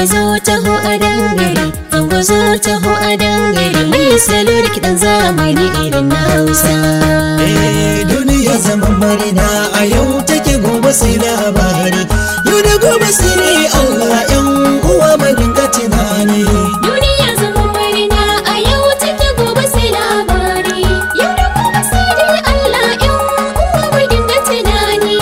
zo taho a dangare, ango zo taho a dangare, mai salo da kiɗan zamani irin na Hausa. Duniya zaman marina a yau take gobe sai labari, yau da gobe sai ne Allah yan uwa mai dinga tunani. Duniya zaman marina a yau take gobe sai labari, yau da gobe sai dai Allah yan uwa mai dinga tunani.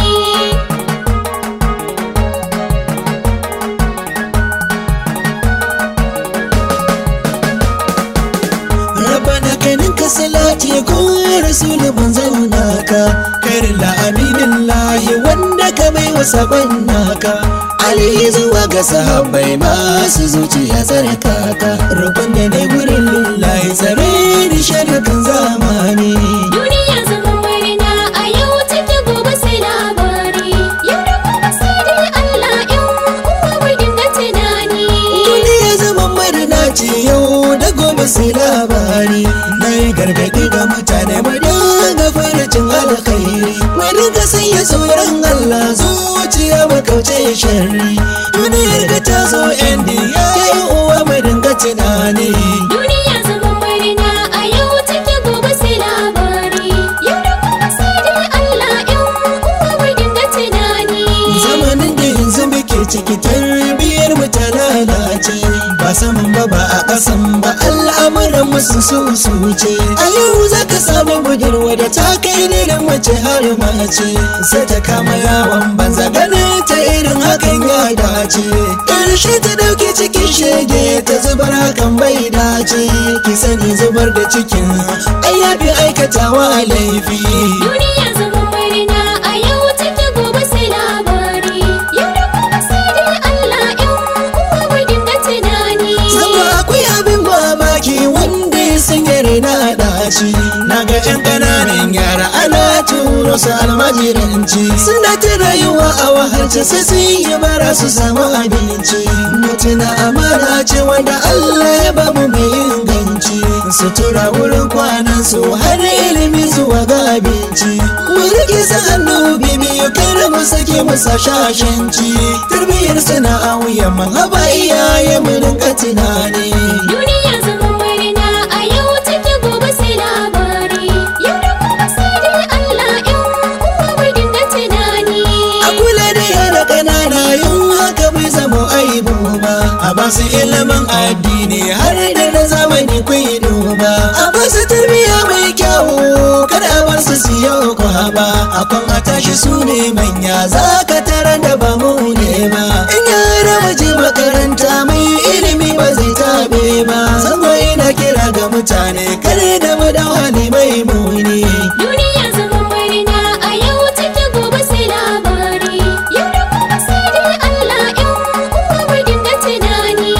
Rabbana kanin ka salati ko rasul manzon naka, karin aminin lahi wanda ka bai wa sabon naka. Ali zuwa ga sahabbai masu zuciya tsarkaka, roƙon da ne gurin lillahi tsare da shirkan zamani. Duniya zaman marina a yau take gobe sai labari, yau da gobe sai dai Allah yan uwa mai dinga tunani. Duniya zaman marina ce yau da gobe sai labari, na yi gargaɗi ga mutane mu dinga farcin alkhairi, mu dinga sanya tsoron Allah zuciya mu kauce sharri. Duniyar ga ta zo yan diya uwa mu dinga tunani. Duniya zaman marina a yau take gobe sai labari, yau da gobe sai dai Allah yan uwa mai dinga tunani. Zamanin da yanzu muke ciki tarbiyyar mu ta lalace, ba saman ba ba a ƙasan ba al'amuran musu su ce. A yau za ka samu budurwa da ta kai da mace har mace, sai ta kama yawon banza ganin ta irin hakan ya dace. Ƙarshe ta ɗauki cikin shege ta zubar hakan bai dace, ki sani zubar da cikin ai yafi aikatawa laifi. Duniya zaman marina a yau take gobe sai labari, yau da gobe sai dai Allah yan uwa mai dinga tunani. Sama akwai abin mamaki wanda ya sanya raina ɗaci, na ga 'yan ƙananan yara ana turo su almajiranci, suna ta rayuwa a wahalce sai sun yi bara su samu abinci. Mutuna amana ce wanda Allah ya bamu mai inganci, sutura wurin kwanan su har ilimi zuwa ga abinci. Mu rike sa hannu bibiyu kar mu sake musa shashanci, tarbiyyar suna a wuyan mu haba iyaye mu rinka tunani. Duniya zaman marina a yau take gobe sai labari, yau da gobe sai dai Allah yan uwa mai dinga tunani. A kula da yara ƙanana yin haka bai zama aibu ba, a ba su ilimin addini har da na zamani kwai duba, a ba su tarbiyya mai kyawu kada a bar su siyo kwaba, a kwan a tashi su ne manya za ka tara da ba mu ne ba. In yara waje makaranta mai ilimi ba zai tabe ba, zango ina kira ga mutane kare da mu da hali mai muni. Duniya zaman marina a yau take gobe sai labari, yau da gobe sai dai Allah yan uwa mai dinga tunani.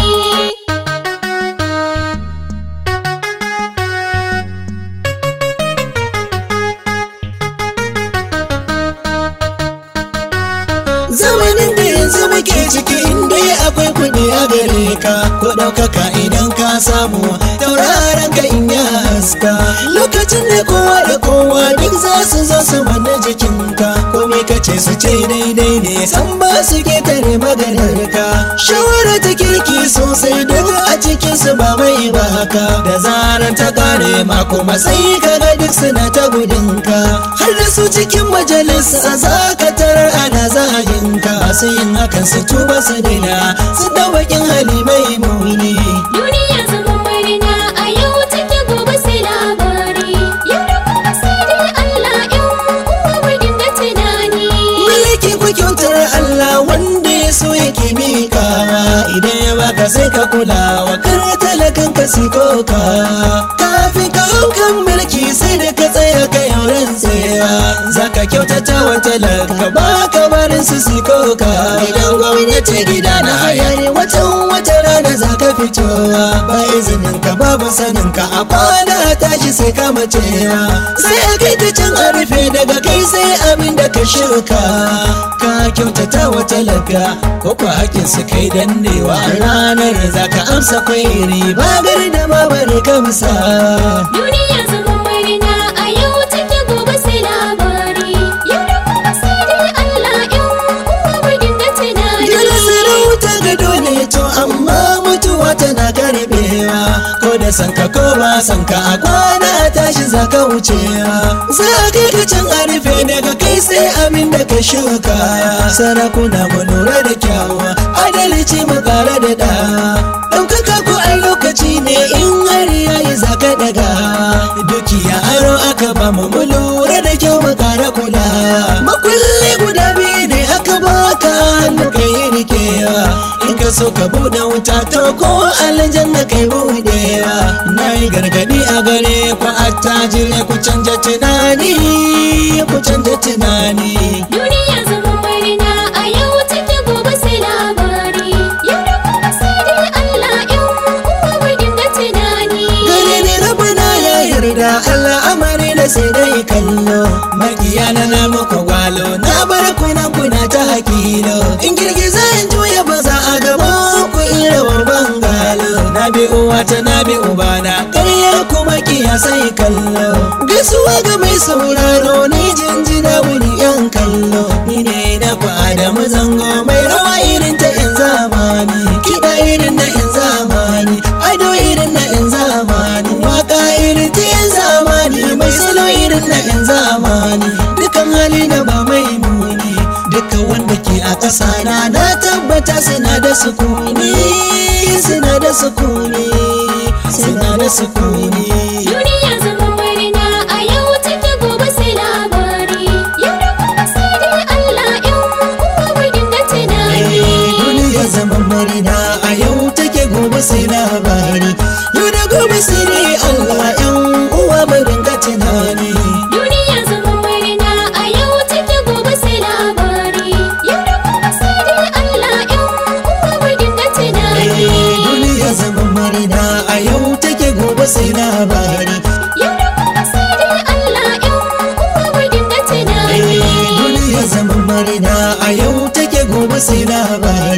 Zamanin da yanzu muke ciki inda akwai kuɗi a gare ka, ko ɗaukaka idan ka samu tauraron ka in ya haska. Lokacin da kowa da kowa duk za su zo su manna jikinka, komai ka ce su ce daidai ne san ba su ketare maganar ka. Shawara ta kirki sosai duk a cikin su ba mai baka, da zarar ta kare ma kuma sai ka ga duk suna ta gudunka, har da su cikin majalisa za ka tarar ana zagin ka, sai yin hakan su tuba su daina su dawakin hali mai muni. Duniya zaman marina a yau take gobe sai labari, yau da gobe sai dai Allah yan uwa mai dinga tunani. Mulki ku kyautar Allah wanda ya so yake mikawa, idan ya baka sai ka kula wa kar talakan ka sikoka. Kafin ka hau kan mulki sai da ka tsaya ka yauran tsayawa, za ka kyautata wa talaka ba ka barin su sikoka. Idan gwamnati gida na haya ne wata rana za ka fitowa, ba izinin ka babu sanin ka a kwana tashi sai ka macewa, sai a kai ta can a rufe daga kai sai abin da ka shuka. Ka kyautata wa talaka ko kwa hakin su kai dannewa, ranar za ka amsa kwairi ba gari da babare kamsa. Duniya zaman marina a yau take gobe sai labari, yau da gobe sai dai Allah yan uwa mai dinga tunani. Yana sarauta ga dole to amma sanka ko ba sanka a kwana tashi za ka wucewa. Za ka ka can a rufe daga kai sai abin da ka shuka. Sarakuna mu lura da kyawa adalci mu kara da dawa. Ɗaukaka ko ai lokaci ne in har yayi za ka daga. Dukiya aro aka ba mu lura da kyau mu kara kula. Makulli guda biyu ne aka baka hannu ka yi rikewa. In ka so ka buɗe wuta to ko aljanna kai buɗewa. Na yi gargaɗi a gare ku attajire ku canja tunani, ku canja tunani. Duniya zaman marina a yau take gobe sai labari. Yau da gobe sai dai Allah in uwa mu dinga tunani. Gare ni rabana ya yarda al'amari da sai dai kallo. Makiya na muku gwalo na bar kuna ta hakilo. In girgiza in juya ba za a gaba ku irawar bangalo. Na bi uwata na bi ubana ƙarya kuma kiya sai kallo. Gaisuwa ga mai sauraro ni jinjina wuni yan kallo. Ni ne na ku Adamu Zango mai rawa irin ta yan zamani. Kiɗa irin na yan zamani, ado irin na yan zamani, waka irin ta yan zamani, mai salo irin na yan zamani. Dukan hali na ba mai muni, duka wanda ke a ƙasa na tabbata suna da sukuni, suna da sukuni, suna da sukuni. Duniya zaman marina a yau take gobe sai labari. Yau da gobe sai dai Allah in uwa mu dinga tunani. Duniya zaman marina a yau take gobe sai labari. Yau da gobe sai dai Allah yan uwa mu dinga tunani. Duniya zaman marina a yau take gobe sai labari. Yau da gobe sai dai Allah in uwa mu dinga tunani. Duniya zaman marina a yau take gobe sai labari. Yau da gobe sai dai Allah in uwa mu dinga tunani. Duniya zaman marina a yau take gobe sai labari.